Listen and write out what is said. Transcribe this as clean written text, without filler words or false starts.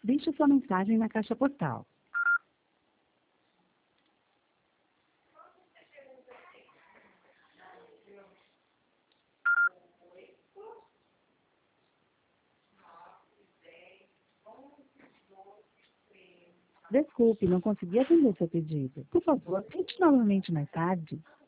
Deixe sua mensagem na caixa postal. Desculpe, não consegui atender seu pedido. Por favor, tente novamente mais tarde.